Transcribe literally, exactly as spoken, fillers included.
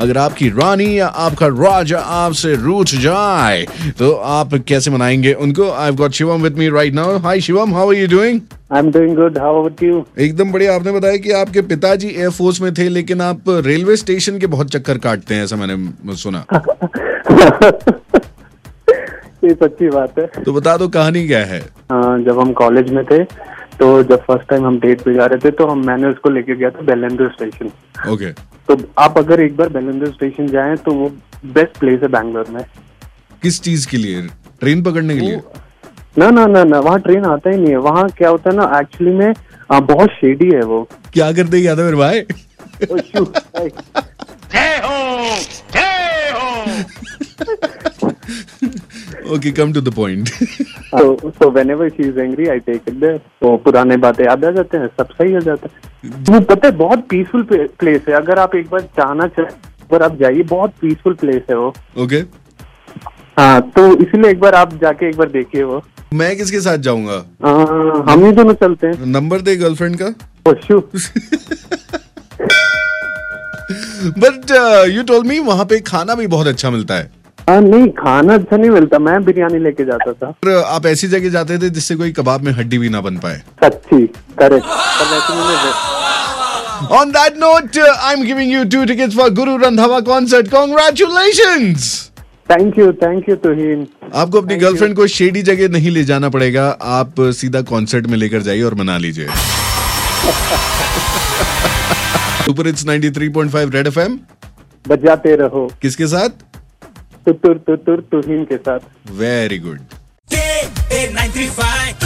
अगर आपकी रानी या आपका राजा आपसे रूठ जाए तो आप कैसे मनाएंगे उनको? I've got Shivam with me right now. Hi Shivam, how are you doing? I'm doing good. How about you? एकदम बढ़िया। आपने बताया कि आपके पिताजी एयरफोर्स में थे, लेकिन आप रेलवे स्टेशन के बहुत चक्कर काटते हैं, ऐसा मैंने सुना। ये सच्ची बात है। तो बता दो कहानी क्या है? हाँ, जब हम कॉलेज में थे तो जब फर्स्ट टाइम हम डेट पे जा रहे थे तो हम मैंने उसको लेके गया था बेलेंद्र स्टेशन। ओके। तो आप अगर एक बार बेलेंद्र स्टेशन जाएं तो वो बेस्ट प्लेस है बैंगलोर में। किस चीज के लिए? ट्रेन पकड़ने के लिए? ना ना ना ना वहाँ ट्रेन आता ही नहीं है। वहाँ क्या होता है ना, एक्चुअली में आ, बहुत शेडी है वो। क्या करते हैं यादव भाई? Okay, come to the point. so so whenever she is angry I take it there। तो पुराने बातें याद आ जाते हैं, सब सही हो जाता है। वो पता है बहुत पीसफुल प्लेस है। अगर आप एक बार जाना चाहें पर आप जाइए, बहुत पीसफुल प्लेस है वो। ओके। हाँ, तो इसीलिए एक बार आप जाके एक बार देखिए वो। मैं किसके साथ जाऊंगा? हम ही दोनों चलते हैं। नंबर दे गर्लफ्रेंड का। बट यू टोल्ड मी वहाँ पे खाना भी बहुत अच्छा मिलता है। आ, नहीं, खाना अच्छा नहीं मिलता। मैं बिरयानी लेके जाता था। पर आप ऐसी जगह जाते थे जिससे कोई कबाब में हड्डी भी ना बन पाए। सच्ची, correct. On that note, uh, I'm giving you two tickets for Guru Randhawa concert. Congratulations! Thank you, thank you तुहीन। आपको अपनी गर्लफ्रेंड को शेडी जगह नहीं ले जाना पड़ेगा, आप सीधा कॉन्सर्ट में लेकर जाइए और मना लीजिए। Super hits ninety three point five Red FM बजाते रहो। किसके साथ? तुतुर तुतुर तुहीन के साथ। Very good.